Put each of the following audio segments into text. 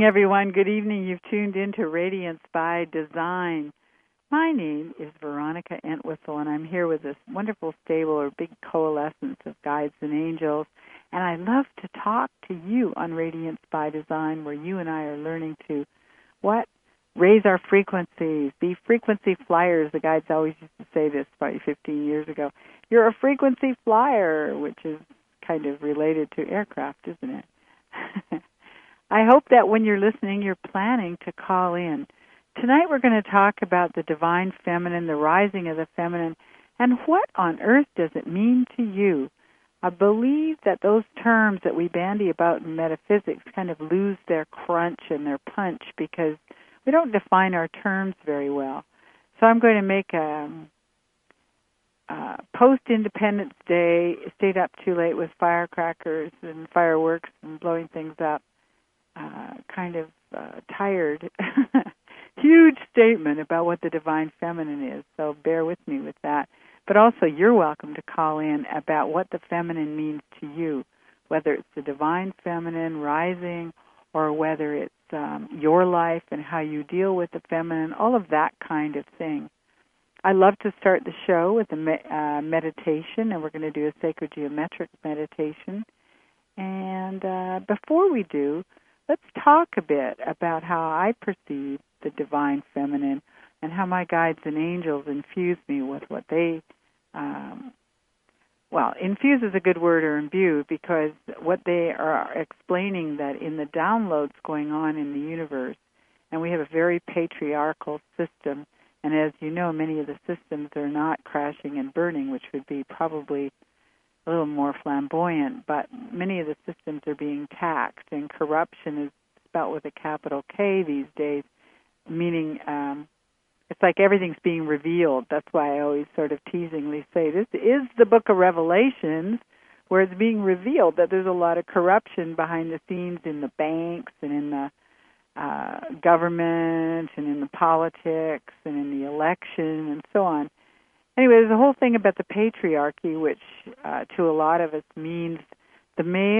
everyone. Good evening. You've tuned into Radiance by Design. My name is Veronica Entwistle, and I'm here with this wonderful stable or big coalescence of guides and angels. And I love to talk to you on Radiance by Design, where you and I are learning to, raise our frequencies, be frequency flyers. The guides always used to say this probably 15 years ago. You're a frequency flyer, which is kind of related to aircraft, isn't it? I hope that when you're listening, you're planning to call in. Tonight we're going to talk about the divine feminine, the rising of the feminine, and what on earth does it mean to you? I believe that those terms that we bandy about in metaphysics kind of lose their crunch and their punch because we don't define our terms very well. So I'm going to make a post-Independence Day, stayed up too late with firecrackers and fireworks and blowing things up, tired, huge statement about what the divine feminine is, so bear with me with that. But also, you're welcome to call in about what the feminine means to you, whether it's the divine feminine rising or whether it's your life and how you deal with the feminine, all of that kind of thing. I love to start the show with a meditation, and we're going to do a sacred geometric meditation. And before we do, let's talk a bit about how I perceive the divine feminine and how my guides and angels infuse me with what they, infuse is a good word, or imbue, because what they are explaining that in the downloads going on in the universe, and we have a very patriarchal system, and as you know, many of the systems are not crashing and burning, which would be probably a little more flamboyant, but many of the systems are being taxed, and corruption is spelt with a capital K these days, meaning it's like everything's being revealed. That's why I always sort of teasingly say this is the book of Revelations, where it's being revealed that there's a lot of corruption behind the scenes in the banks and in the government and in the politics and in the election and so on. Anyway, there's a whole thing about the patriarchy, which to a lot of us means the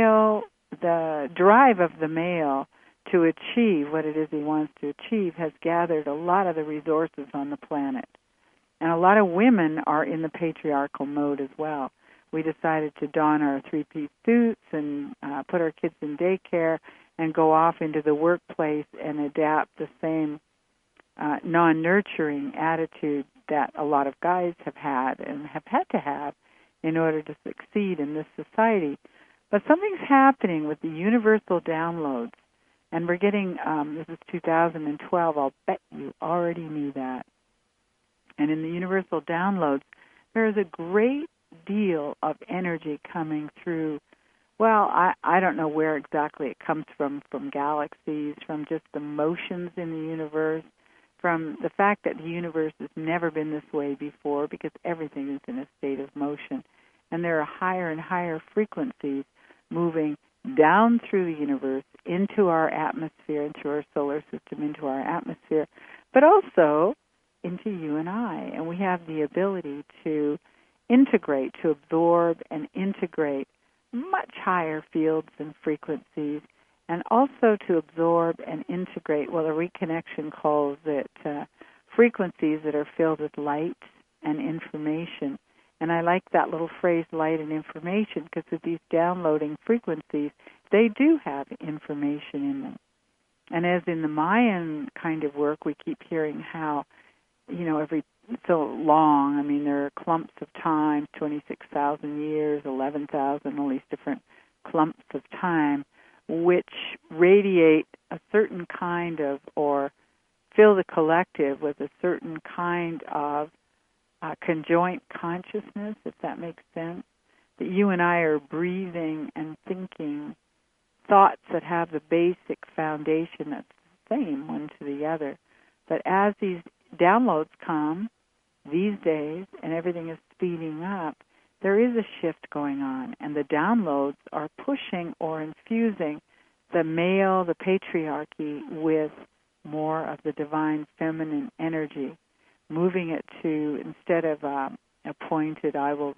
drive of the male to achieve what it is he wants to achieve has gathered a lot of the resources on the planet. And a lot of women are in the patriarchal mode as well. We decided to don our three-piece suits and put our kids in daycare and go off into the workplace and adapt the same non-nurturing attitude that a lot of guys have had and have had to have in order to succeed in this society. But something's happening with the universal downloads, and we're getting, this is 2012, I'll bet you already knew that. And in the universal downloads, there is a great deal of energy coming through. Well, I don't know where exactly it comes from galaxies, from just the motions in the universe, from the fact that the universe has never been this way before because everything is in a state of motion. And there are higher and higher frequencies moving down through the universe into our atmosphere, into our solar system, into our atmosphere, but also into you and I. And we have the ability to integrate, to absorb and integrate much higher fields and frequencies, and also to absorb and integrate, well, the reconnection calls it frequencies that are filled with light and information. And I like that little phrase, light and information, because with these downloading frequencies, they do have information in them. And as in the Mayan kind of work, we keep hearing how, every so long, there are clumps of time, 26,000 years, 11,000, all these different clumps of time, which radiate a certain kind of, or fill the collective with a certain kind of conjoint consciousness, if that makes sense, that you and I are breathing and thinking thoughts that have the basic foundation that's the same one to the other. But as these downloads come these days and everything is speeding up, there is a shift going on, and the downloads are pushing or infusing the male, the patriarchy, with more of the divine feminine energy, moving it to, instead of a pointed, I will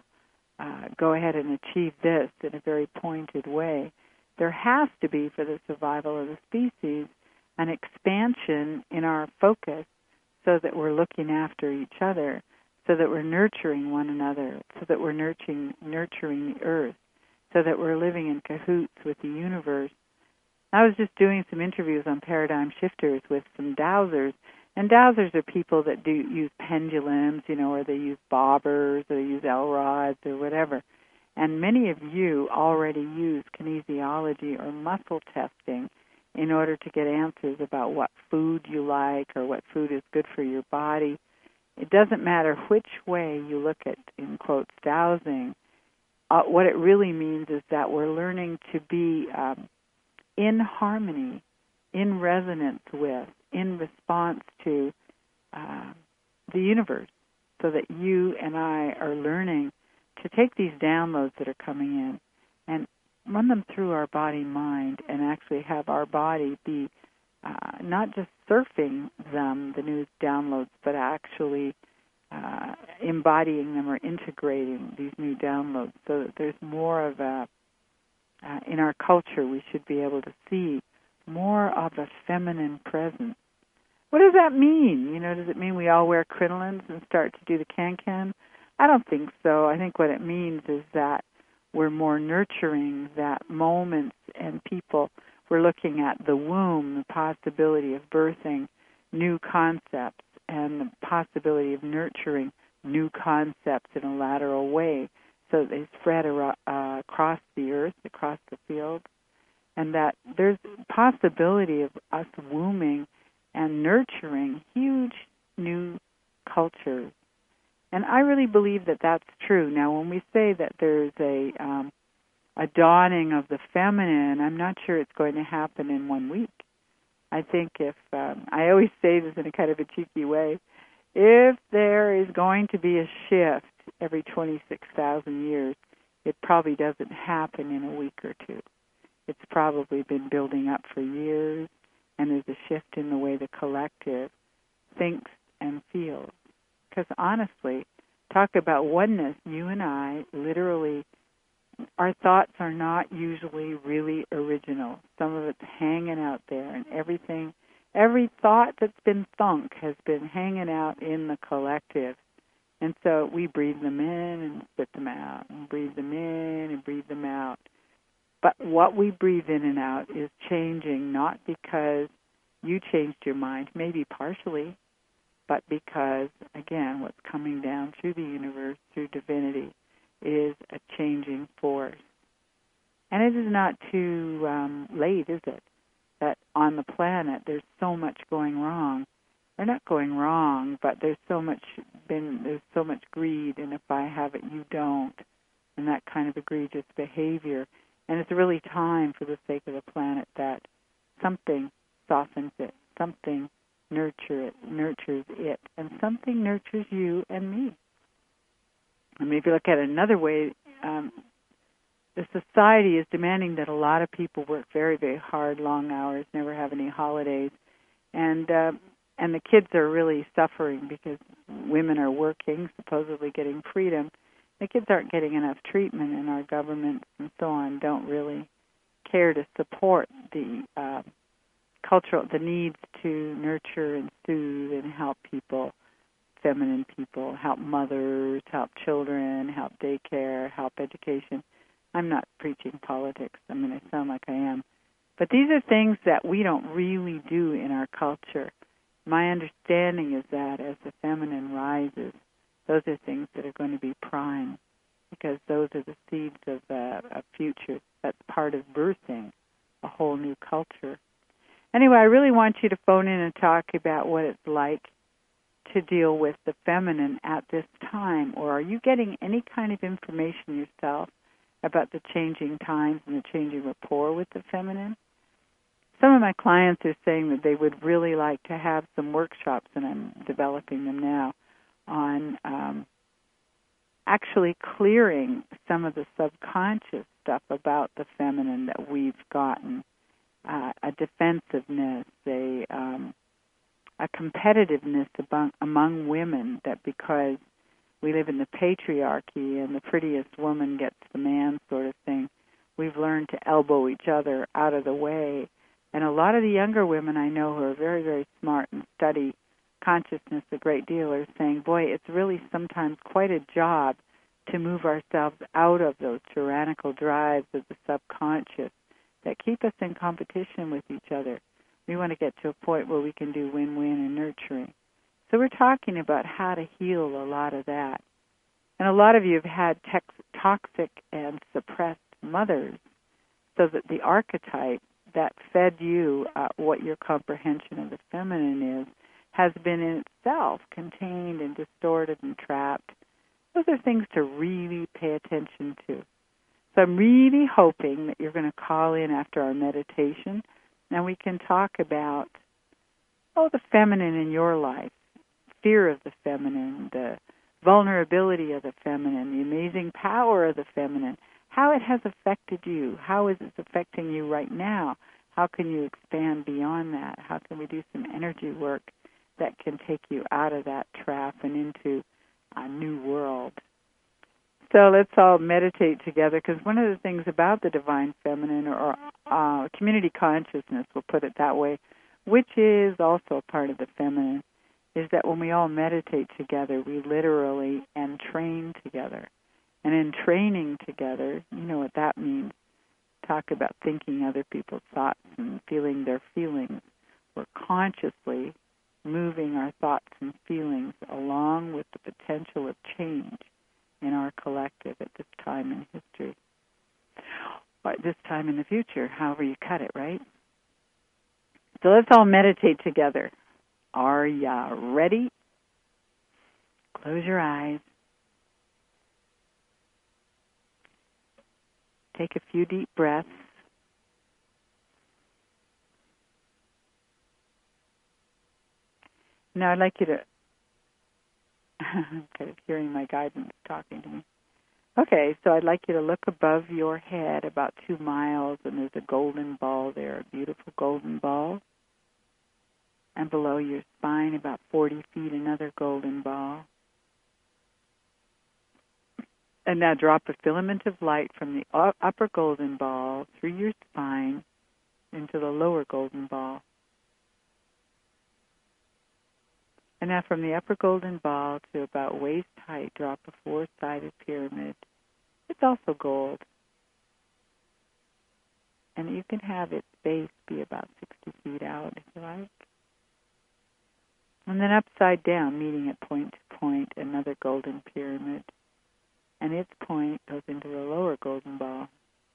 go ahead and achieve this in a very pointed way, there has to be, for the survival of the species, an expansion in our focus so that we're looking after each other, so that we're nurturing one another, so that we're nurturing the earth, so that we're living in cahoots with the universe. I was just doing some interviews on paradigm shifters with some dowsers, and dowsers are people that do use pendulums, or they use bobbers, or they use L-rods, or whatever. And many of you already use kinesiology or muscle testing in order to get answers about what food you like or what food is good for your body. It doesn't matter which way you look at, in quotes, dowsing. What it really means is that we're learning to be in harmony, in resonance with, in response to the universe, so that you and I are learning to take these downloads that are coming in and run them through our body-mind and actually have our body be not just surfing them, the new downloads, but actually embodying them or integrating these new downloads, so that there's more of a, in our culture, we should be able to see more of a feminine presence. What does that mean? Does it mean we all wear crinolines and start to do the can-can? I don't think so. I think what it means is that we're more nurturing, that moments and people, we're looking at the womb, the possibility of birthing new concepts and the possibility of nurturing new concepts in a lateral way so that they spread across the earth, across the field, and that there's possibility of us wombing and nurturing huge new cultures. And I really believe that that's true. Now, when we say that there's a dawning of the feminine, I'm not sure it's going to happen in 1 week. I think I always say this in a kind of a cheeky way, if there is going to be a shift every 26,000 years, it probably doesn't happen in a week or two. It's probably been building up for years, and there's a shift in the way the collective thinks and feels. Because honestly, talk about oneness, you and I, literally, our thoughts are not usually really original. Some of it's hanging out there, and every thought that's been thunk has been hanging out in the collective. And so we breathe them in and spit them out, and breathe them in and breathe them out. But what we breathe in and out is changing, not because you changed your mind, maybe partially, but because, again, what's coming down through the universe, through divinity, is a changing force. And it is not too late, is it, that on the planet there's so much going wrong. They're not going wrong, but there's so much greed, and if I have it, you don't, and that kind of egregious behavior. And it's really time, for the sake of the planet, that something softens it, something nurtures it, and something nurtures you and me. I mean, if you look at it another way, the society is demanding that a lot of people work very, very hard, long hours, never have any holidays, and the kids are really suffering because women are working, supposedly getting freedom. The kids aren't getting enough treatment, and our governments and so on don't really care to support the the needs to nurture and soothe and help people, feminine people, help mothers, help children, help daycare, help education. I'm not preaching politics. I mean, I sound like I am. But these are things that we don't really do in our culture. My understanding is that as the feminine rises, those are things that are going to be prime, because those are the seeds of a future that's part of birthing a whole new culture. Anyway, I really want you to phone in and talk about what it's like to deal with the feminine at this time, or are you getting any kind of information yourself about the changing times and the changing rapport with the feminine? Some of my clients are saying that they would really like to have some workshops, and I'm developing them now, on actually clearing some of the subconscious stuff about the feminine that we've gotten, a defensiveness, a competitiveness among women, that because we live in the patriarchy and the prettiest woman gets the man sort of thing, we've learned to elbow each other out of the way And a lot of the younger women I know who are very, very smart and study consciousness a great deal are saying, boy, it's really sometimes quite a job to move ourselves out of those tyrannical drives of the subconscious that keep us in competition with each other. We want to get to a point where we can do win-win and nurturing. So we're talking about how to heal a lot of that. And a lot of you have had toxic and suppressed mothers, so that the archetype that fed you what your comprehension of the feminine is has been in itself contained and distorted and trapped. Those are things to really pay attention to. So I'm really hoping that you're going to call in after our meditation, and we can talk about, the feminine in your life, fear of the feminine, the vulnerability of the feminine, the amazing power of the feminine, how it has affected you, how is it affecting you right now, how can you expand beyond that, how can we do some energy work that can take you out of that trap and into a new world. So let's all meditate together, because one of the things about the divine feminine, or community consciousness, we'll put it that way, which is also a part of the feminine, is that when we all meditate together, we literally train together. And in training together, you know what that means. Talk about thinking other people's thoughts and feeling their feelings. We're consciously moving our thoughts and feelings along with the potential of change in our collective at this time in history, or at this time in the future, however you cut it, right? So let's all meditate together. Are ya ready? Close your eyes. Take a few deep breaths. Now I'd like you to, I'm kind of hearing my guidance talking to me. Okay, so I'd like you to look above your head about 2 miles, and there's a golden ball there, a beautiful golden ball. And below your spine, about 40 feet, another golden ball. And now drop a filament of light from the upper golden ball through your spine into the lower golden ball. And now from the upper golden ball to about waist height, drop a 4-sided pyramid. It's also gold. And you can have its base be about 60 feet out if you like. And then upside down, meeting at point to point, another golden pyramid. And its point goes into the lower golden ball.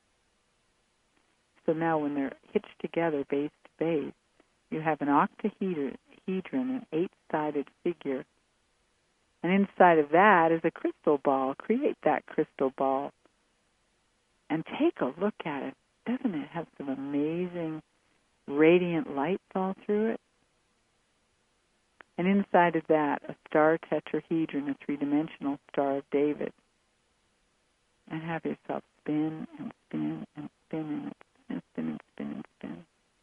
So now when they're hitched together base to base, you have an octahedron, an 8-sided figure. And inside of that is a crystal ball. Create that crystal ball and take a look at it. Doesn't it have some amazing radiant lights all through it? And inside of that, a star tetrahedron, a 3-dimensional Star of David. And have yourself spin and spin and spin and spin and spin and spin.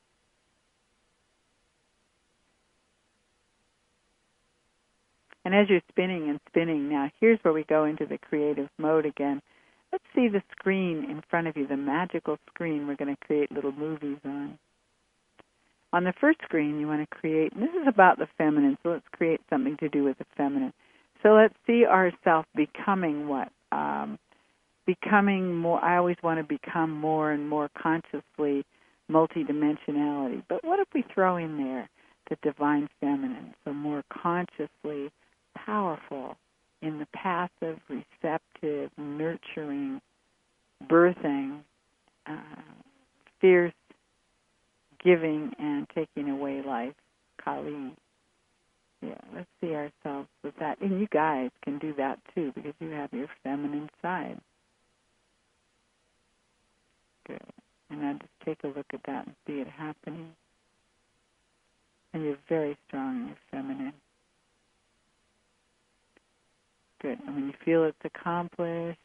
And as you're spinning and spinning, now here's where we go into the creative mode again. Let's see the screen in front of you, the magical screen we're going to create little movies on. On the first screen, you want to create, and this is about the feminine, so let's create something to do with the feminine. So let's see ourselves becoming what? Becoming more, I always want to become more and more consciously multidimensionality. But what if we throw in there the divine feminine, so more consciously powerful in the passive, receptive, nurturing, birthing, fierce, giving and taking away life, Kali. Yeah, let's see ourselves with that. And you guys can do that too, because you have your feminine side. Good. And now just take a look at that and see it happening. And you're very strong in your feminine. Good. And when you feel it's accomplished,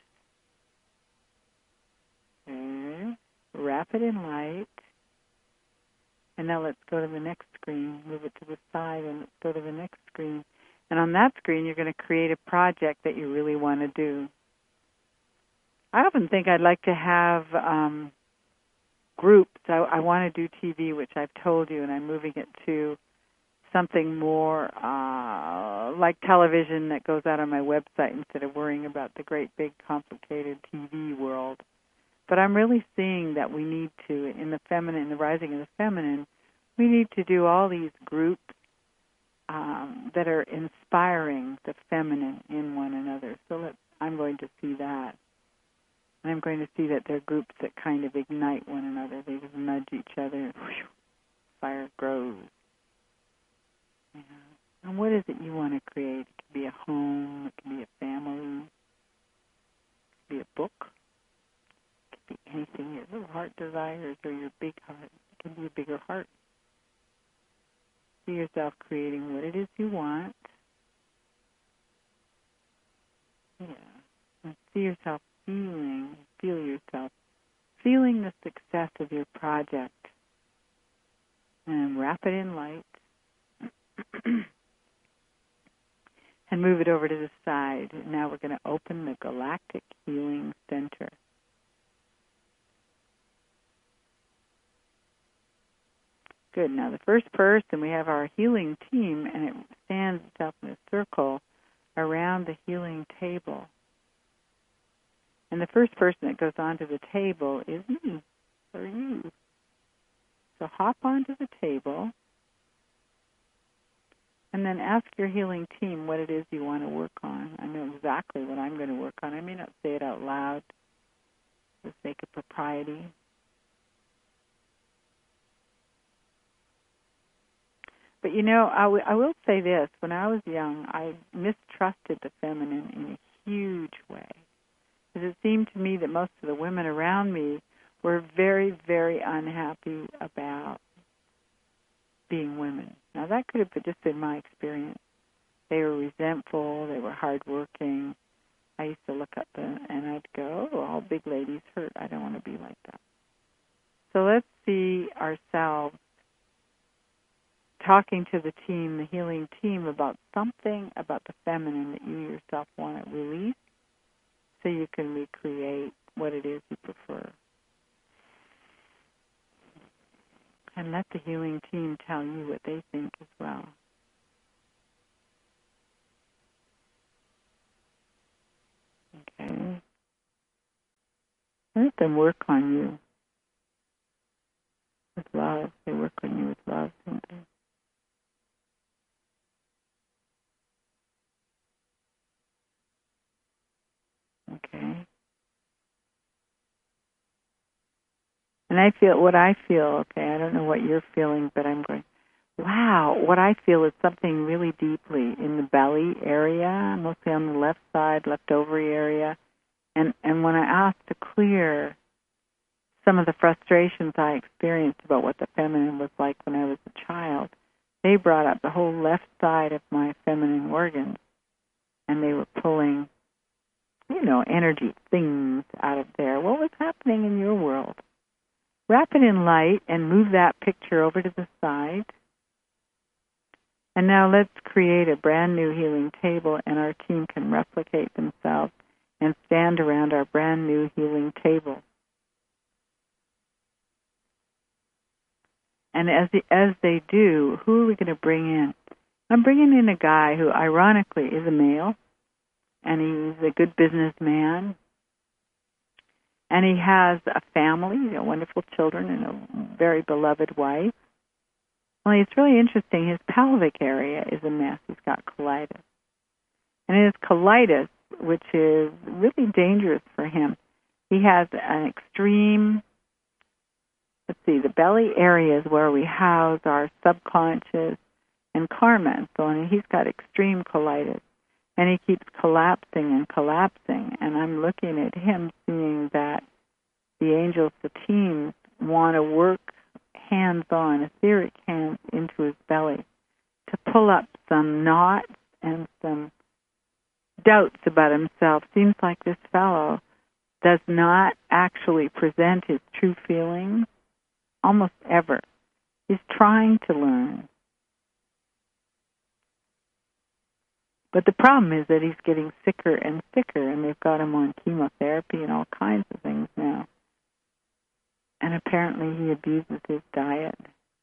okay, wrap it in light. And now let's go to the next screen. Move it to the side and let's go to the next screen. And on that screen, you're going to create a project that you really want to do. I often think I'd like to have groups. I want to do TV, which I've told you, and I'm moving it to something more like television that goes out on my website instead of worrying about the great big complicated TV world. But I'm really seeing that we need to, in the feminine, the rising of the feminine, we need to do all these groups that are inspiring the feminine in one another. So I'm going to see that. And I'm going to see that they're groups that kind of ignite one another. They just nudge each other, and whoosh, fire grows. Yeah. And what is it you want to create? It could be a home, it could be a family, it could be a book, it could be anything your little heart desires or your big heart. It can be a bigger heart. See yourself creating what it is you want. Yeah. And see yourself feel yourself feeling the success of your project. And wrap it in light. And move it over to the side. Now we're going to open the Galactic Healing Center. Good. Now the first person, we have our healing team, and it stands itself in a circle around the healing table. And the first person that goes onto the table is me, or you. So hop onto the table, and then ask your healing team what it is you want to work on. I know exactly what I'm going to work on. I may not say it out loud for the sake of propriety. But, you know, I will say this. When I was young, I mistrusted the feminine in a huge way. Because it seemed to me that most of the women around me were very, very unhappy about being women. Now, that could have just been my experience. They were resentful. They were hardworking. I used to look up and I'd go, oh, all big ladies hurt. I don't want to be like that. So let's see ourselves talking to the team, the healing team, about something about the feminine that you yourself want to release so you can recreate what it is you prefer. And let the healing team tell you what they think as well. Okay? Let them work on you with love. They work on you with love, don't they? Okay. And I feel what I feel, okay, I don't know what you're feeling, but I'm going, wow, what I feel is something really deeply in the belly area, mostly on the left side, left ovary area. And when I asked to clear some of the frustrations I experienced about what the feminine was like when I was a child, they brought up the whole left side of my feminine organs, and they were pulling, energy things out of there. What was happening in your world? Wrap it in light and move that picture over to the side. And now let's create a brand new healing table, and our team can replicate themselves and stand around our brand new healing table. And as they do, who are we going to bring in? I'm bringing in a guy who, ironically, is a male, and he's a good businessman, and he has a family, wonderful children, and a very beloved wife. Well, it's really interesting. His pelvic area is a mess. He's got colitis. And in his colitis, which is really dangerous for him, he has an extreme, the belly area is where we house our subconscious and karma and so on. And he's got extreme colitis. And he keeps collapsing and collapsing. And I'm looking at him, seeing that the angels, the team, want to work hands-on, etheric hands into his belly to pull up some knots and some doubts about himself. Seems like this fellow does not actually present his true feelings almost ever. He's trying to learn. But the problem is that he's getting sicker and sicker, and they've got him on chemotherapy and all kinds of things now. And apparently he abuses his diet.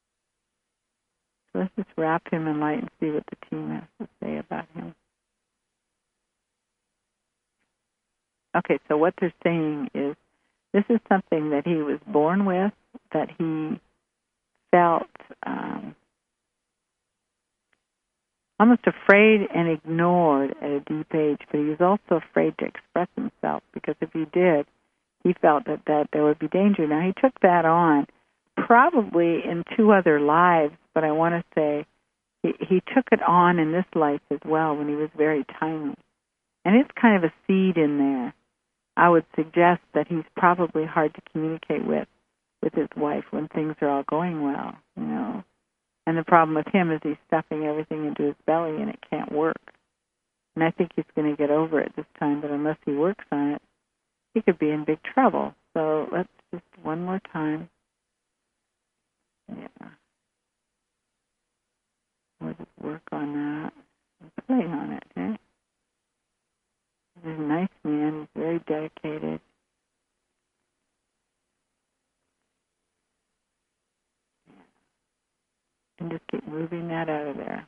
So let's just wrap him in light and see what the team has to say about him. Okay, so what they're saying is this is something that he was born with, that he felt almost afraid and ignored at a deep age, but he was also afraid to express himself, because if he did, he felt that there would be danger. Now, he took that on probably in 2 other lives, but I want to say he took it on in this life as well when he was very tiny. And it's kind of a seed in there. I would suggest that he's probably hard to communicate with his wife when things are all going well, you know. And the problem with him is he's stuffing everything into his belly and it can't work. And I think he's going to get over it this time, but unless he works on it, he could be in big trouble. So let's just one more time. Yeah. We'll just work on that and play on it, eh? He's a nice man. He's very dedicated. And just keep moving that out of there.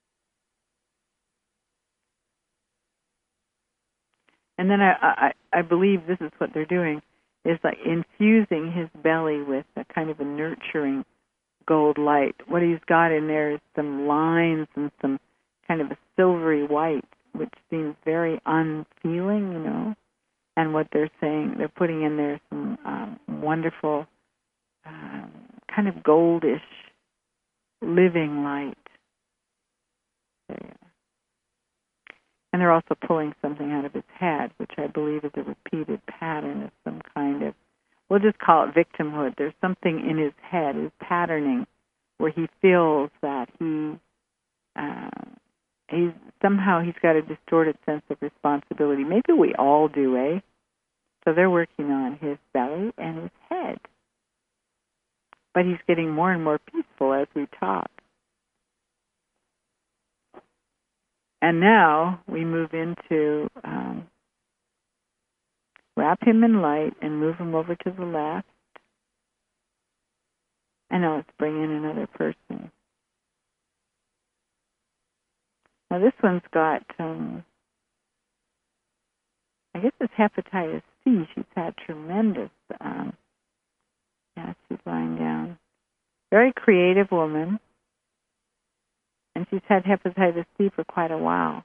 And then I believe this is what they're doing, is like infusing his belly with a kind of a nurturing gold light. What he's got in there is some lines and some kind of a silvery white, which seems very unfeeling, you know. And what they're saying, they're putting in there some wonderful kind of goldish living light. There. And they're also pulling something out of his head, which I believe is a repeated pattern of some kind of, we'll just call it victimhood. There's something in his head, his patterning, where he feels that he's got a distorted sense of responsibility. Maybe we all do, eh? So they're working on his belly and his head. But he's getting more and more peaceful as we talk. And now we move into wrap him in light and move him over to the left. And now let's bring in another person. Now this one's got, I guess it's hepatitis C. She's had tremendous, she's lying down. Very creative woman. And she's had hepatitis C for quite a while.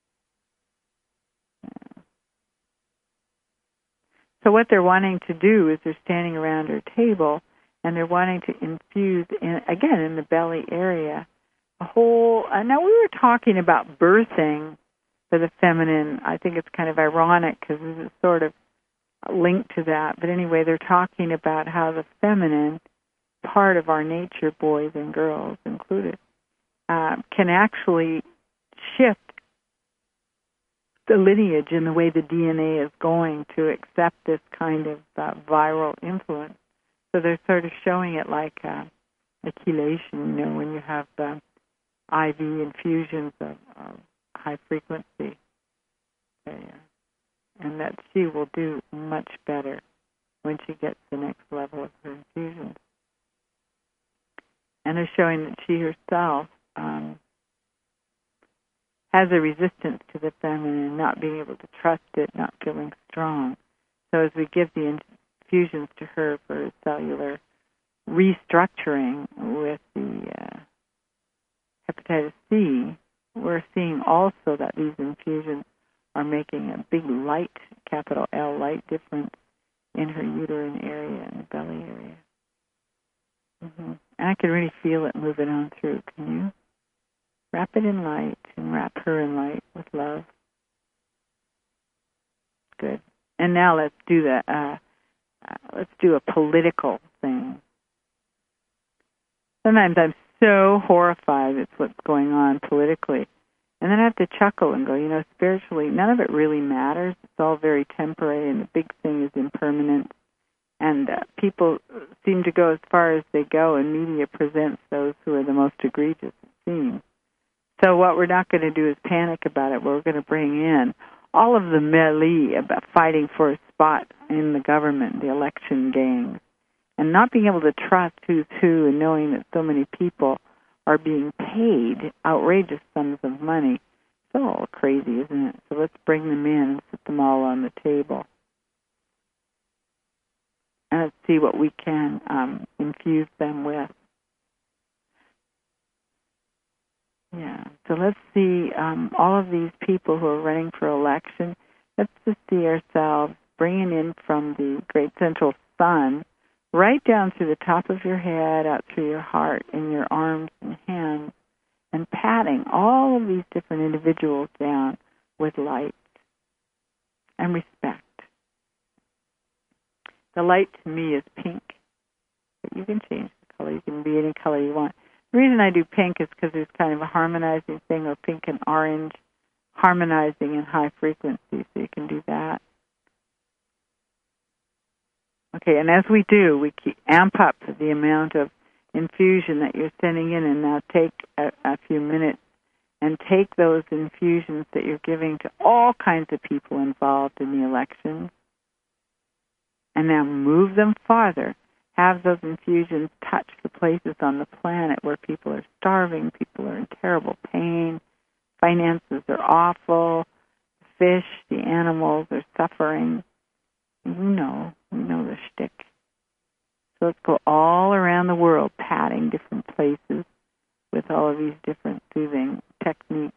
So what they're wanting to do is they're standing around her table and they're wanting to infuse, in the belly area, a whole... now, we were talking about birthing for the feminine. I think it's kind of ironic because this is sort of linked to that. But anyway, they're talking about how the feminine, part of our nature, boys and girls included, can actually shift the lineage in the way the DNA is going to accept this kind of viral influence. So they're sort of showing it like a chelation, you know, when you have IV infusions of high frequency. And that she will do much better when she gets the next level of her infusions. And they're showing that she herself has a resistance to the feminine, not being able to trust it, not feeling strong. So as we give the infusions to her for cellular restructuring with the hepatitis C, we're seeing also that these infusions are making a big light, capital L, light difference in her uterine area and the belly area. Mm-hmm. And I can really feel it moving on through. Can you? Wrap it in light and wrap her in light with love. Good. And now let's do a political thing. Sometimes I'm so horrified at what's going on politically. And then I have to chuckle and go, you know, spiritually, none of it really matters. It's all very temporary, and the big thing is impermanent. And people seem to go as far as they go, and media presents those who are the most egregious, it seems. So what we're not going to do is panic about it. We're going to bring in all of the melee about fighting for a spot in the government, the election gangs. and not being able to trust who's who, and knowing that so many people are being paid outrageous sums of money. It's all crazy, isn't it? So let's bring them in and sit them all on the table. And let's see what we can infuse them with. Yeah, so let's see all of these people who are running for election. Let's just see ourselves bringing in from the great central sun right down through the top of your head, out through your heart and your arms and hands, and patting all of these different individuals down with light and respect. The light to me is pink, but you can change the color. You can be any color you want. The reason I do pink is because there's kind of a harmonizing thing, or pink and orange harmonizing in high frequency, so you can do that. Okay, and as we do, we amp up the amount of infusion that you're sending in, and now take a few minutes and take those infusions that you're giving to all kinds of people involved in the election, and now move them farther. Have those infusions touch the places on the planet where people are starving, people are in terrible pain, finances are awful, fish, the animals are suffering. We know the shtick. So let's go all around the world, patting different places with all of these different soothing techniques.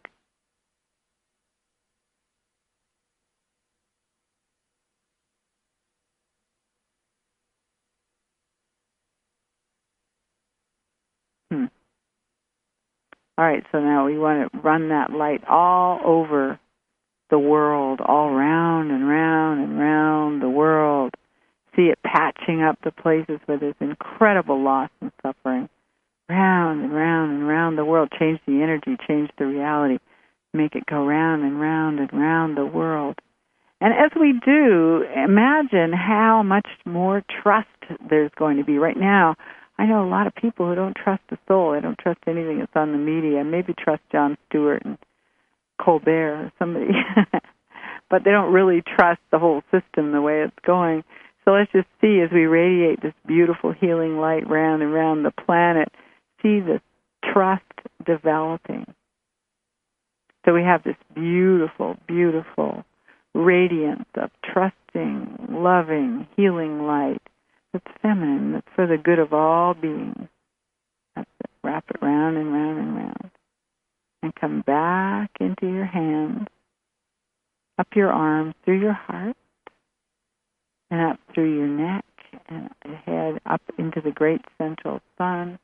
All right, so now we want to run that light all over the world, all round and round and round the world. See it patching up the places where there's incredible loss and suffering. Round and round and round the world. Change the energy, change the reality. Make it go round and round and round the world. And as we do, imagine how much more trust there's going to be. Right now, I know a lot of people who don't trust the soul. They don't trust anything that's on the media. Maybe trust Jon Stewart and Colbert or somebody. But they don't really trust the whole system the way it's going. So let's just see, as we radiate this beautiful healing light round and round the planet, see the trust developing. So we have this beautiful, beautiful radiance of trusting, loving, healing light. It's feminine. It's for the good of all beings. That's it. Wrap it round and round and round. And come back into your hands, up your arms, through your heart, and up through your neck, and head up into the great central sun.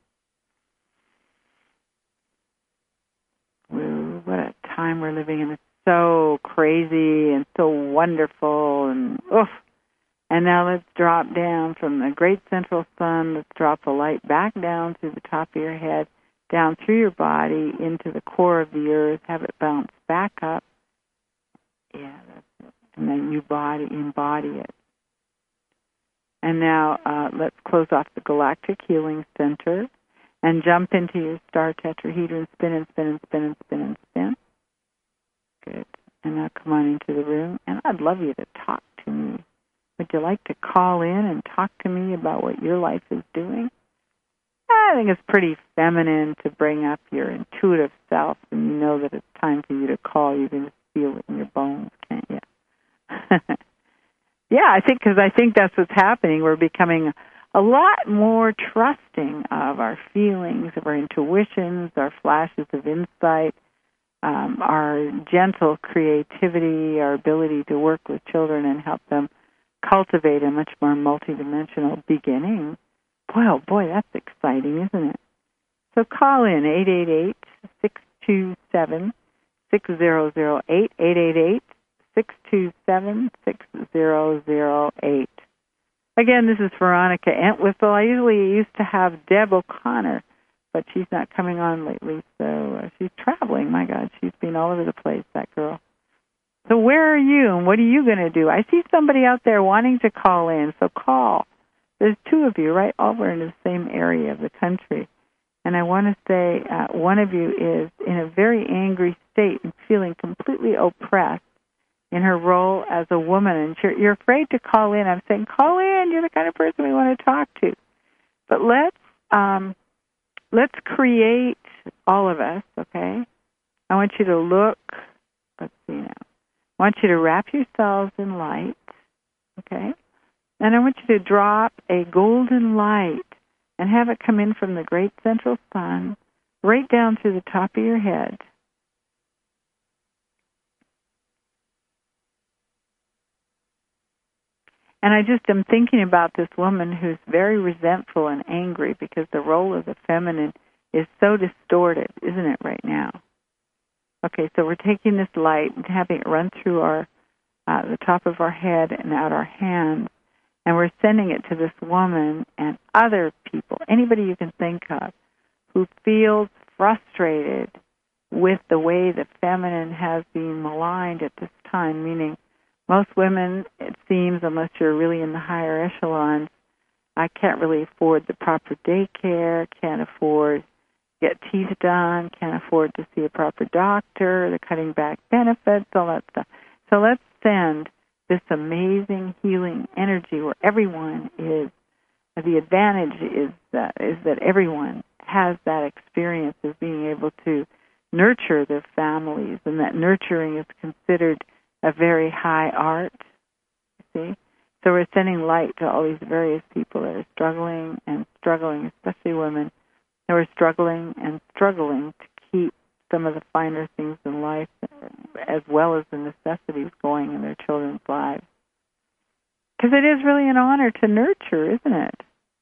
Woo, what a time we're living in. It's so crazy and so wonderful, and oof. And now let's drop down from the great central sun. Let's drop the light back down through the top of your head, down through your body, into the core of the earth. Have it bounce back up. Yeah, that's it. And then you embody it. And now let's close off the Galactic Healing Center and jump into your star tetrahedron. Spin and spin and spin and spin and spin. Good. And now come on into the room. And I'd love you to talk to me. Would you like to call in and talk to me about what your life is doing? I think it's pretty feminine to bring up your intuitive self, and you know that it's time for you to call. You can just feel it in your bones, can't you? Yeah, I think that's what's happening. We're becoming a lot more trusting of our feelings, of our intuitions, our flashes of insight, our gentle creativity, our ability to work with children and help them cultivate a much more multidimensional beginning. Boy, oh boy, that's exciting, isn't it? So call in 888-627-6008, 888-627-6008. Again, this is Veronica Entwistle. I usually used to have Deb O'Connor, but she's not coming on lately, so she's traveling. My God, she's been all over the place, that girl. So where are you, and what are you going to do? I see somebody out there wanting to call in, so call. There's two of you right over in the same area of the country. And I want to say one of you is in a very angry state and feeling completely oppressed in her role as a woman. And you're afraid to call in. I'm saying, call in. You're the kind of person we want to talk to. But let's create all of us, okay? I want you to look, let's see now. I want you to wrap yourselves in light, okay? And I want you to drop a golden light and have it come in from the great central sun right down through the top of your head. And I just am thinking about this woman who's very resentful and angry because the role of the feminine is so distorted, isn't it, right now? Okay, so we're taking this light and having it run through our the top of our head and out our hands, and we're sending it to this woman and other people, anybody you can think of, who feels frustrated with the way the feminine has been maligned at this time, meaning most women, it seems, unless you're really in the higher echelons, I can't really afford the proper daycare, can't afford to get teeth done, can't afford to see a proper doctor, the cutting back benefits, all that stuff. So let's send this amazing healing energy where everyone is. The advantage is that everyone has that experience of being able to nurture their families, and that nurturing is considered a very high art, you see? So we're sending light to all these various people that are struggling, especially women, who are struggling to keep some of the finer things in life as well as the necessities going in their children's lives. Because it is really an honor to nurture, isn't it?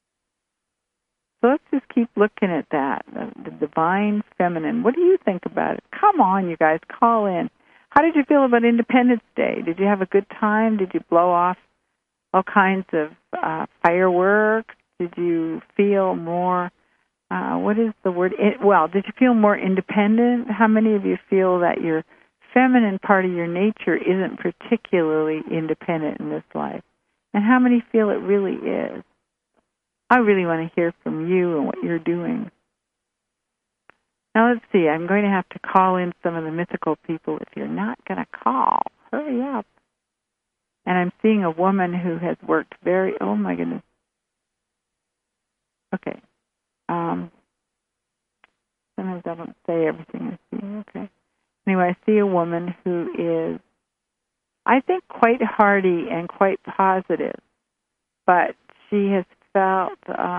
So let's just keep looking at that, the divine feminine. What do you think about it? Come on, you guys, call in. How did you feel about Independence Day? Did you have a good time? Did you blow off all kinds of fireworks? Did you feel more, what is the word? Did you feel more independent? How many of you feel that your feminine part of your nature isn't particularly independent in this life? And how many feel it really is? I really want to hear from you and what you're doing. Now, let's see. I'm going to have to call in some of the mythical people. If you're not going to call, hurry up. And I'm seeing a woman who has worked oh, my goodness. Okay. Sometimes I don't say everything I see. Okay. Anyway, I see a woman who is, I think, quite hardy and quite positive. But she has felt...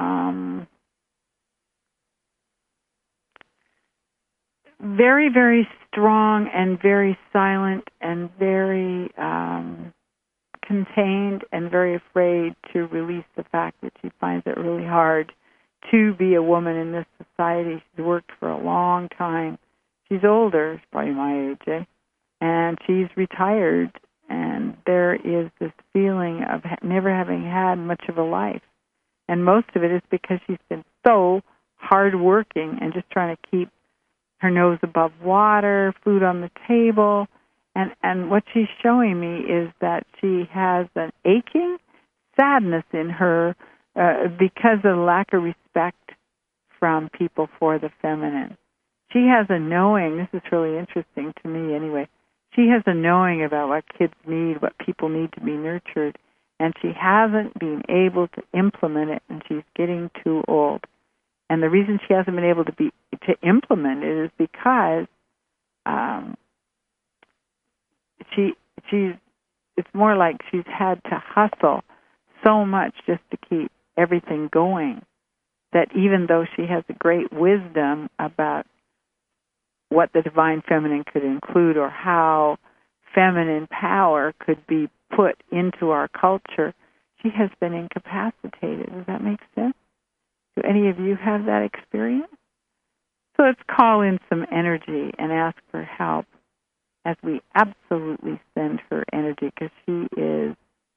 very, very strong and very silent and very contained and very afraid to release the fact that she finds it really hard to be a woman in this society. She's worked for a long time. She's older, she's probably my age, and she's retired, and there is this feeling of never having had much of a life. And most of it is because she's been so hardworking and just trying to keep her nose above water, food on the table, and what she's showing me is that she has an aching sadness in her because of the lack of respect from people for the feminine. She has a knowing, this is really interesting to me anyway, she has a knowing about what kids need, what people need to be nurtured, and she hasn't been able to implement it, and she's getting too old. And the reason she hasn't been able to implement it is because it's more like she's had to hustle so much just to keep everything going that even though she has a great wisdom about what the divine feminine could include or how feminine power could be put into our culture, she has been incapacitated. Does that make sense? Do any of you have that experience? So let's call in some energy and ask for help as we absolutely send her energy, because she is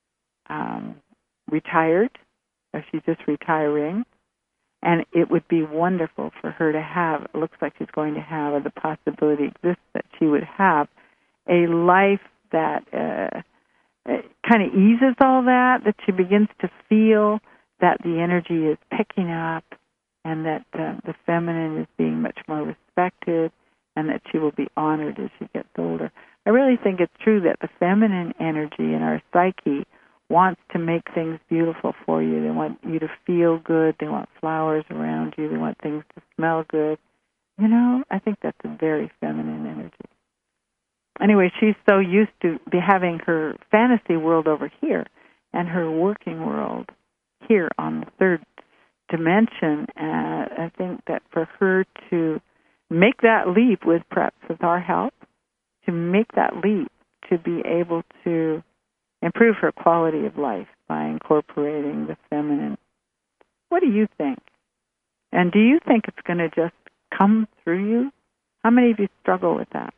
retired, or she's just retiring, and it would be wonderful for her to have, it looks like she's going to have, or the possibility exists that she would have a life that kind of eases all that she begins to feel that the energy is picking up and that the feminine is being much more respected and that she will be honored as she gets older. I really think it's true that the feminine energy in our psyche wants to make things beautiful for you. They want you to feel good. They want flowers around you. They want things to smell good. You know, I think that's a very feminine energy. Anyway, she's so used to having her fantasy world over here and her working world here on the third dimension. I think that for her to make that leap with our help, to make that leap, to be able to improve her quality of life by incorporating the feminine. What do you think? And do you think it's going to just come through you? How many of you struggle with that?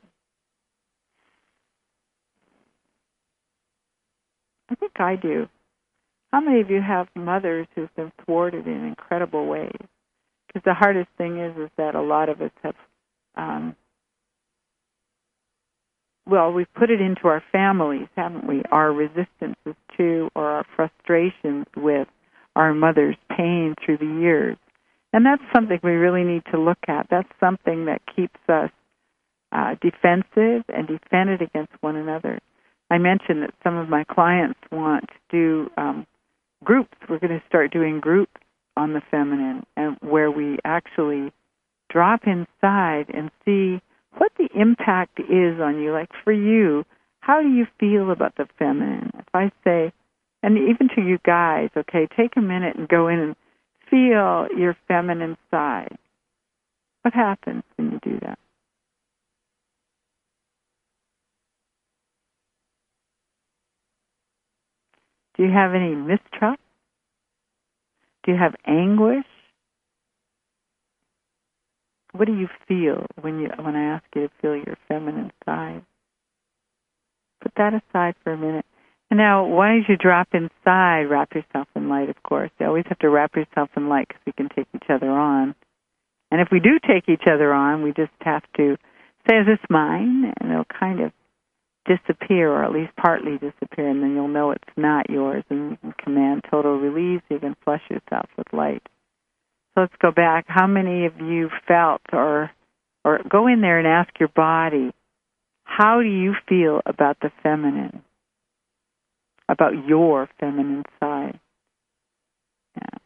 I think I do. How many of you have mothers who've been thwarted in incredible ways? Because the hardest thing is that a lot of us have, we've put it into our families, haven't we? Our resistances to or our frustrations with our mother's pain through the years. And that's something we really need to look at. That's something that keeps us defensive and defended against one another. I mentioned that some of my clients want to do groups. We're going to start doing groups on the feminine, and where we actually drop inside and see what the impact is on you. Like for you, how do you feel about the feminine? If I say, and even to you guys, okay, take a minute and go in and feel your feminine side. What happens when you do that? Do you have any mistrust? Do you have anguish? What do you feel when I ask you to feel your feminine side? Put that aside for a minute. And now, why don't you drop inside, wrap yourself in light, of course. You always have to wrap yourself in light because we can take each other on. And if we do take each other on, we just have to say, is this mine? And it'll kind of disappear, or at least partly disappear, and then you'll know it's not yours, and you can command total release. You can flush yourself with light. So let's go back. How many of you felt, or go in there and ask your body, how do you feel about the feminine, about your feminine side? Yeah.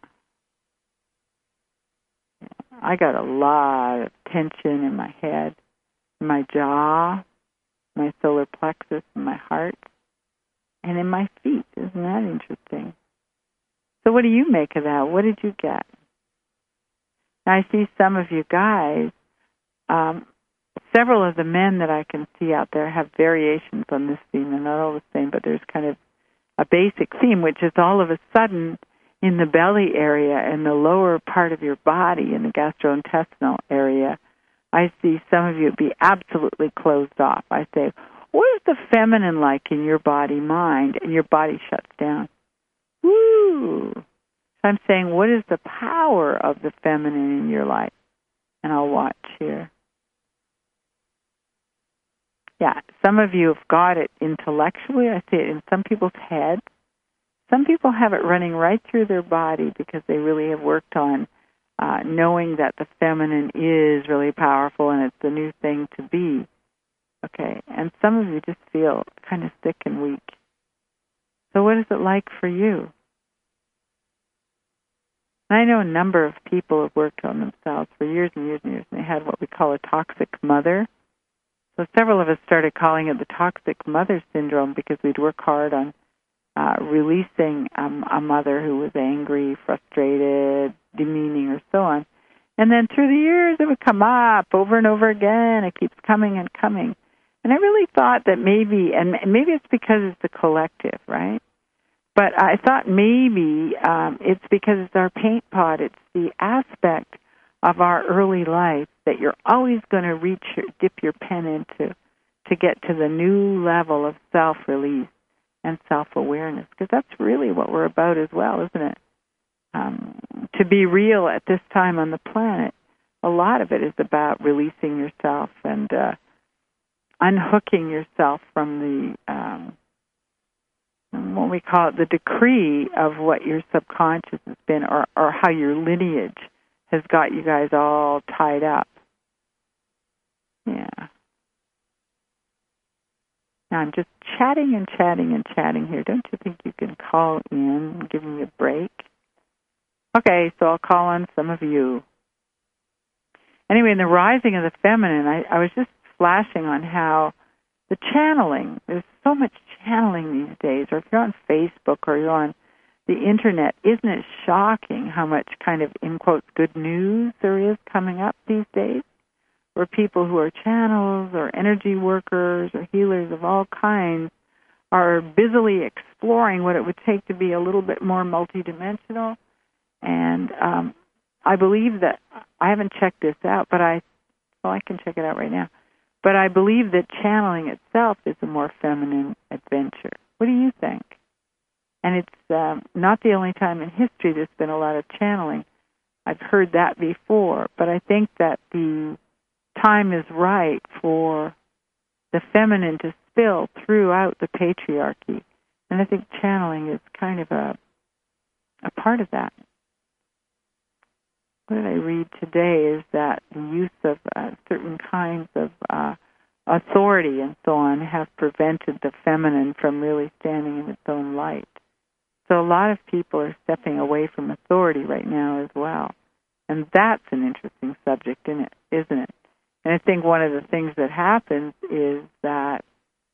I got a lot of tension in my head, in my jaw, my solar plexus, in my heart, and in my feet. Isn't that interesting? So what do you make of that? What did you get? Now, I see some of you guys, several of the men that I can see out there have variations on this theme. They're not all the same, but there's kind of a basic theme, which is all of a sudden in the belly area, in the lower part of your body, in the gastrointestinal area, I see some of you be absolutely closed off. I say, what is the feminine like in your body, mind? And your body shuts down. Woo! So I'm saying, what is the power of the feminine in your life? And I'll watch here. Yeah, some of you have got it intellectually. I see it in some people's heads. Some people have it running right through their body because they really have worked on knowing that the feminine is really powerful and it's the new thing to be. Okay, and some of you just feel kind of sick and weak. So what is it like for you? I know a number of people have worked on themselves for years and years and years, and they had what we call a toxic mother. So several of us started calling it the toxic mother syndrome because we'd work hard on releasing a mother who was angry, frustrated, demeaning, or so on. And then through the years, it would come up over and over again. It keeps coming and coming. And I really thought that maybe, and maybe it's because it's the collective, right? But I thought maybe it's because it's our paint pot. It's the aspect of our early life that you're always going to dip your pen into to get to the new level of self-release and self-awareness, because that's really what we're about as well, isn't it? To be real at this time on the planet, a lot of it is about releasing yourself and unhooking yourself from the, what we call it, the decree of what your subconscious has been, or how your lineage has got you guys all tied up. Yeah. Now, I'm just chatting and chatting and chatting here. Don't you think you can call in and give me a break? Okay, so I'll call on some of you. Anyway, in the rising of the feminine, I was just flashing on how the channeling, there's so much channeling these days, or if you're on Facebook or you're on the Internet, isn't it shocking how much kind of, in quotes, good news there is coming up these days? Where people who are channels or energy workers or healers of all kinds are busily exploring what it would take to be a little bit more multidimensional. And I believe that, I haven't checked this out, but I can check it out right now. But I believe that channeling itself is a more feminine adventure. What do you think? And it's not the only time in history there's been a lot of channeling. I've heard that before, but I think that the time is right for the feminine to spill throughout the patriarchy. And I think channeling is kind of a part of that. What did I read today is that the use of certain kinds of authority and so on have prevented the feminine from really standing in its own light. So a lot of people are stepping away from authority right now as well. And that's an interesting subject, isn't it? And I think one of the things that happens is that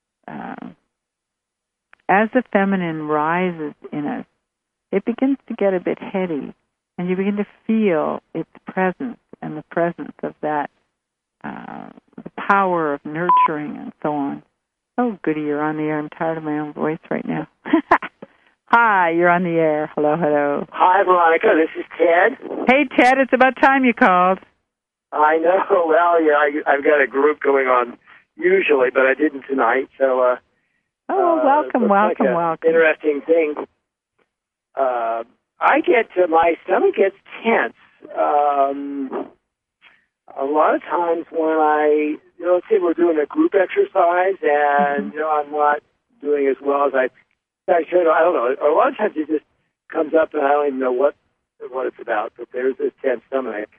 as the feminine rises in us, it begins to get a bit heady, and you begin to feel its presence and the presence of that, the power of nurturing and so on. Oh, goody, you're on the air. I'm tired of my own voice right now. Hi, you're on the air. Hello, hello. Hi, Veronica. This is Ted. Hey, Ted, it's about time you called. I know. Well, yeah, I've got a group going on usually, but I didn't tonight. So, welcome. Interesting thing. My stomach gets tense. A lot of times when let's say we're doing a group exercise, and I'm not doing as well as I should. I don't know. A lot of times it just comes up, and I don't even know what it's about. But there's this tense stomach.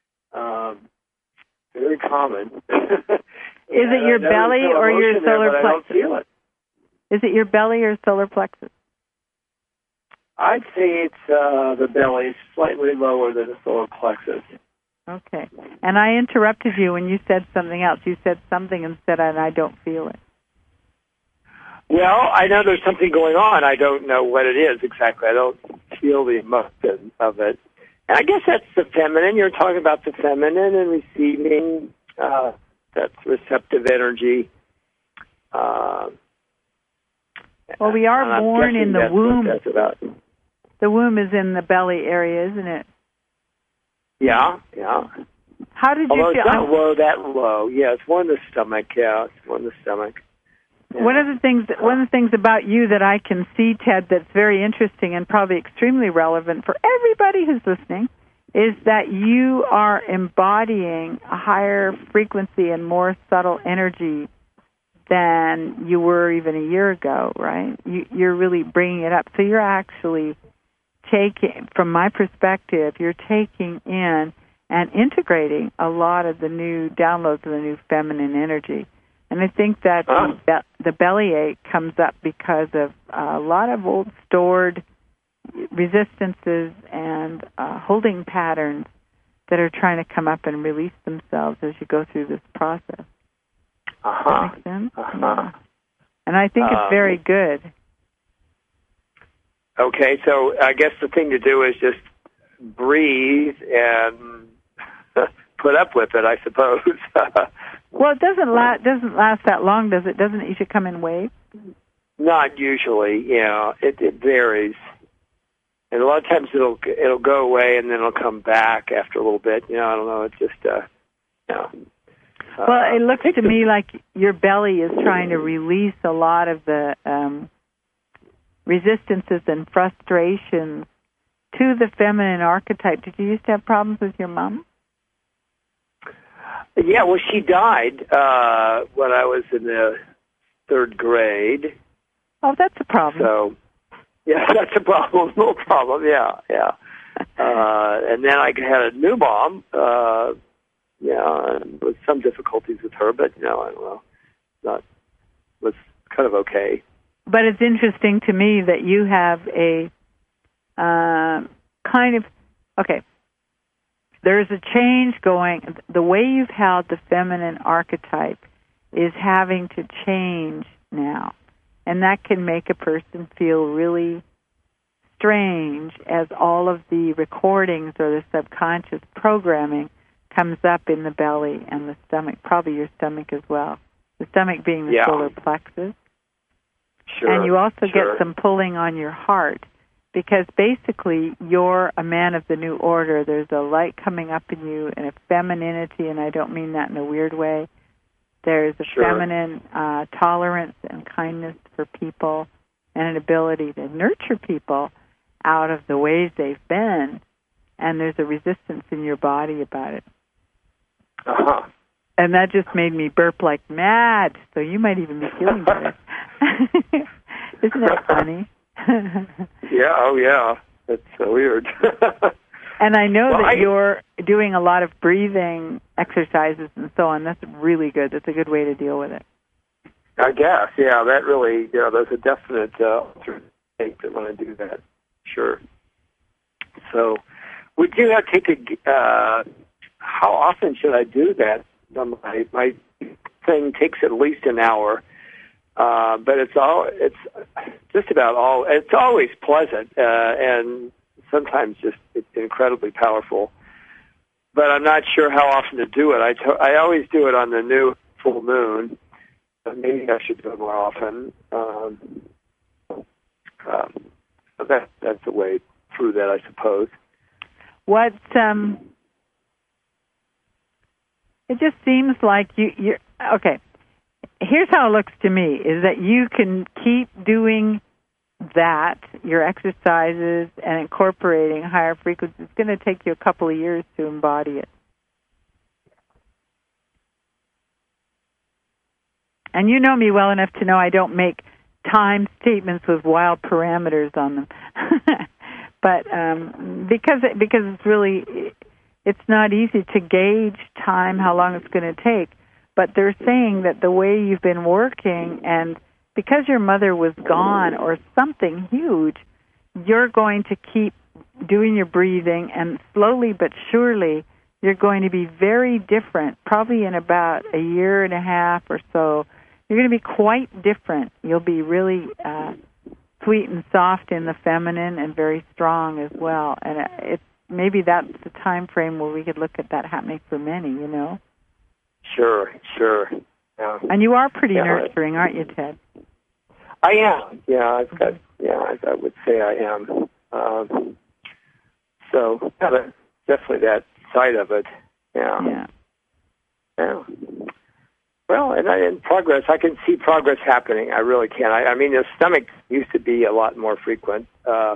Very common. Is it your belly or your solar plexus? I don't feel it. Is it your belly or solar plexus? I'd say it's the belly, slightly lower than the solar plexus. Okay. And I interrupted you when you said something else. You said something and said, and I don't feel it. Well, I know there's something going on. I don't know what it is exactly. I don't feel the emotion of it. And I guess that's the feminine. You're talking about the feminine and receiving that's receptive energy. Well, we are born in the womb. That's about. The womb is in the belly area, isn't it? Yeah. How did you feel? It's not that low. Yeah, it's more in the stomach. Yeah, it's more in the stomach. Yeah. One of the things about you that I can see, Ted, that's very interesting and probably extremely relevant for everybody who's listening, is that you are embodying a higher frequency and more subtle energy than you were even a year ago, right? You're really bringing it up. So you're actually taking, from my perspective, you're taking in and integrating a lot of the new downloads of the new feminine energy. And I think that the bellyache comes up because of a lot of old stored resistances and holding patterns that are trying to come up and release themselves as you go through this process. Does that make sense? Yeah. And I think it's very good. Okay, so I guess the thing to do is just breathe and put up with it, I suppose. Well, it doesn't last that long, does it? Doesn't it usually come in waves? Not usually, yeah. It varies. And a lot of times it'll go away and then it'll come back after a little bit. I don't know. It's just, well, it looks to me like your belly is trying to release a lot of the resistances and frustrations to the feminine archetype. Did you used to have problems with your mom? Yeah, well, she died when I was in the third grade. Oh, that's a problem. So, yeah, that's a problem. No problem. Yeah. And then I had a new mom. And with some difficulties with her, but I don't know. Was kind of okay. But it's interesting to me that you have a kind of, okay, there's a change going. The way you've held the feminine archetype is having to change now. And that can make a person feel really strange as all of the recordings or the subconscious programming comes up in the belly and the stomach, probably your stomach as well. The stomach being the solar plexus. Sure. And you also get some pulling on your heart because basically you're a man of the new order. There's a light coming up in you and a femininity, and I don't mean that in a weird way. There's a feminine tolerance and kindness for people and an ability to nurture people out of the ways they've been, and there's a resistance in your body about it. Uh-huh. And that just made me burp like mad, so you might even be feeling better. Isn't that funny? Yeah, oh yeah. That's so weird. And I know that you're doing a lot of breathing exercises and so on. That's really good. That's a good way to deal with it. I guess, yeah, that really, there's a definite take that when I do that. Sure. So, would you have to take how often should I do that? My thing takes at least an hour, but it's always pleasant, and sometimes just it's incredibly powerful. But I'm not sure how often to do it. I always do it on the new full moon. Maybe I should do it more often. That's the way through that, I suppose. It just seems like you're okay. Here's how it looks to me: is that you can keep doing that, your exercises, and incorporating higher frequencies. It's going to take you a couple of years to embody it. And you know me well enough to know I don't make time statements with wild parameters on them. But because it's really, it's not easy to gauge time, how long it's going to take. But they're saying that the way you've been working, and because your mother was gone or something huge, you're going to keep doing your breathing, and slowly but surely you're going to be very different. Probably in about a year and a half or so, you're going to be quite different. You'll be really sweet and soft in the feminine and very strong as well. And maybe that's the time frame where we could look at that happening for many, you know? Sure. Yeah. And you are pretty nurturing, aren't you, Ted? I am. Yeah, I would say I am. So, yeah, definitely that side of it. Yeah. Well, and in progress, I can see progress happening. I really can. I mean, the stomach used to be a lot more frequent.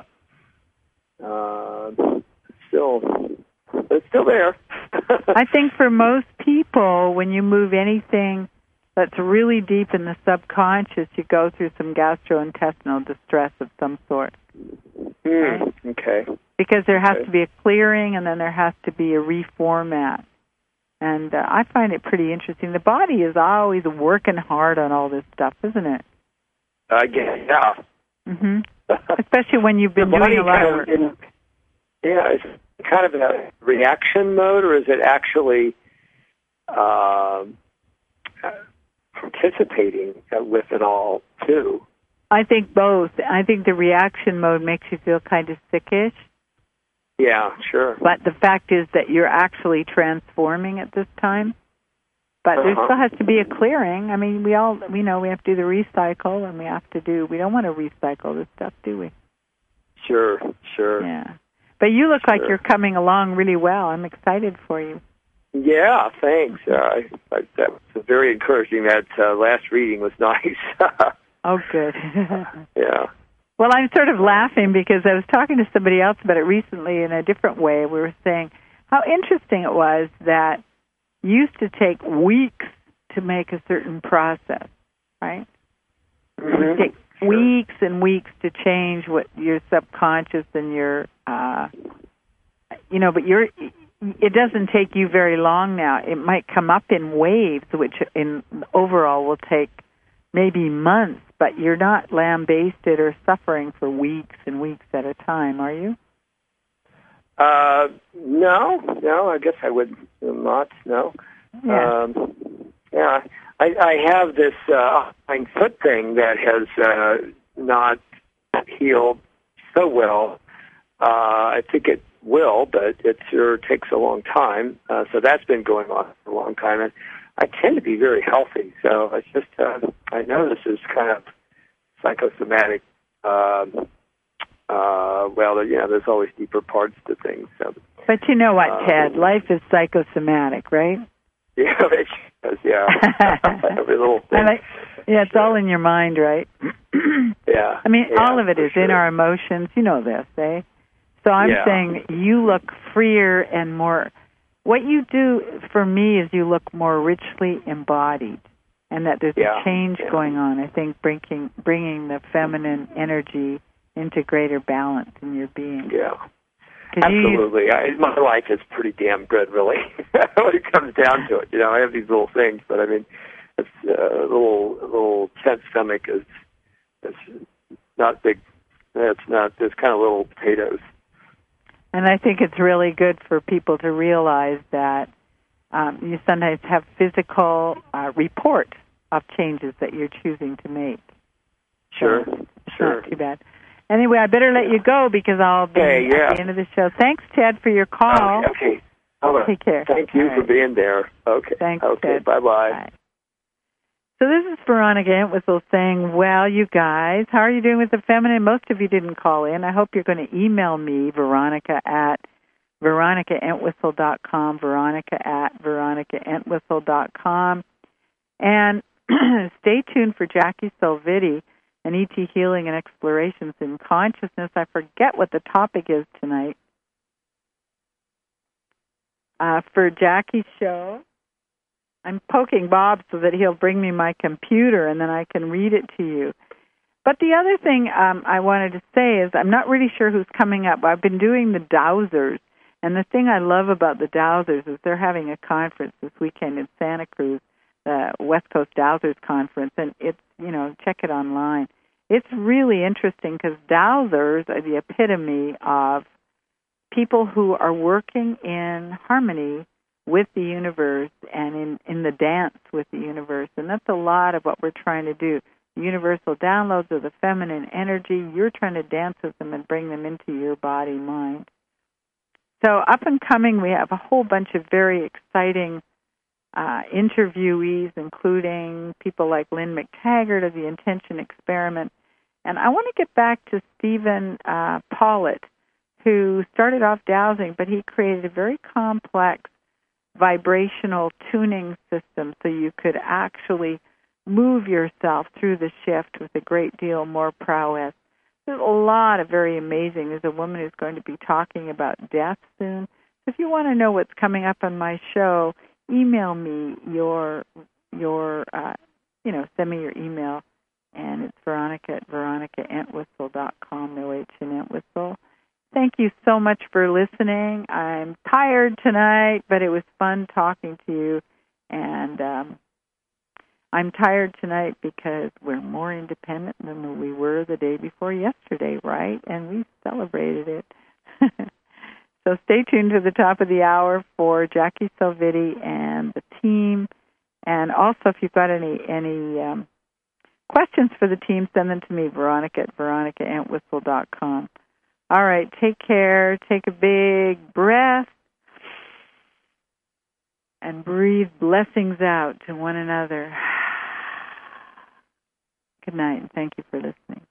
It's still there. I think for most people, when you move anything that's really deep in the subconscious, you go through some gastrointestinal distress of some sort. Right? Okay. Because there has to be a clearing, and then there has to be a reformat. And I find it pretty interesting. The body is always working hard on all this stuff, isn't it? Yeah. Mm-hmm. Especially when you've been doing a lot of work. Is it kind of a reaction mode, or is it actually participating with it all, too? I think both. I think the reaction mode makes you feel kind of sickish. Yeah, sure. But the fact is that you're actually transforming at this time. But there still has to be a clearing. I mean, we know we have to do the recycle, and we don't want to recycle this stuff, do we? Sure. Yeah. But you look like you're coming along really well. I'm excited for you. Yeah, thanks. That was very encouraging. That last reading was nice. Oh, good. Yeah. Well, I'm sort of laughing because I was talking to somebody else about it recently in a different way. We were saying how interesting it was that it used to take weeks to make a certain process, right? Mm-hmm. It takes weeks and weeks to change what your subconscious and your, but it doesn't take you very long now. It might come up in waves, which in overall will take maybe months, but you're not lambasted or suffering for weeks and weeks at a time, are you? No, I guess I would not, no. Yeah. Yeah, I have this hind foot thing that has not healed so well. I think it will, but it sure takes a long time. So that's been going on for a long time. And I tend to be very healthy, so it's just, I know this is kind of psychosomatic. Well, there's always deeper parts to things. So. But you know what, Ted? Life is psychosomatic, right? Yeah, it is, yeah. Every little thing. It's all in your mind, right? Yeah. I mean, all of it is in our emotions. You know this, eh? So I'm saying you look freer and more. What you do for me is you look more richly embodied, and that there's a change going on. I think bringing the feminine energy into greater balance in your being. Yeah. Absolutely. My life is pretty damn good, really, when it comes down to it. I have these little things, but I mean, it's little tense stomach is not big. It's not. It's kind of little potatoes. And I think it's really good for people to realize that you sometimes have physical report of changes that you're choosing to make. Sure. So it's not too bad. Anyway, I better let you go because I'll be at the end of the show. Thanks, Ted, for your call. Okay. Take care. Thank you for being there. Okay. Thanks, okay. Ted. Bye-bye. Bye. So this is Veronica Entwistle saying, well, you guys, how are you doing with the feminine? Most of you didn't call in. I hope you're going to email me, Veronica at veronicaentwistle.com, Veronica at veronicaentwistle.com. And stay tuned for Jackie Salvitti and E.T. Healing and Explorations in Consciousness. I forget what the topic is tonight. For Jackie's show, I'm poking Bob so that he'll bring me my computer and then I can read it to you. But the other thing I wanted to say is I'm not really sure who's coming up. I've been doing the Dowsers, and the thing I love about the Dowsers is they're having a conference this weekend in Santa Cruz, the West Coast Dowsers Conference, and it's, check it online. It's really interesting because Dowsers are the epitome of people who are working in harmony with the universe and in the dance with the universe. And that's a lot of what we're trying to do. Universal downloads of the feminine energy, you're trying to dance with them and bring them into your body, mind. So up and coming, we have a whole bunch of very exciting interviewees, including people like Lynn McTaggart of the Intention Experiment. And I want to get back to Stephen Pollitt, who started off dowsing, but he created a very complex vibrational tuning system so you could actually move yourself through the shift with a great deal more prowess. There's a lot of very amazing. There's a woman who's going to be talking about death soon. So if you want to know what's coming up on my show, email me send me your email, and it's Veronica at veronicaentwistle.com, no H in Entwistle. Thank you so much for listening. I'm tired tonight, but it was fun talking to you. And I'm tired tonight because we're more independent than we were the day before yesterday, right? And we celebrated it. So stay tuned to the top of the hour for Jackie Salvitti and the team. And also, if you've got any questions for the team, send them to me, Veronica at veronicaentwistle.com. All right, take care. Take a big breath and breathe blessings out to one another. Good night, and thank you for listening.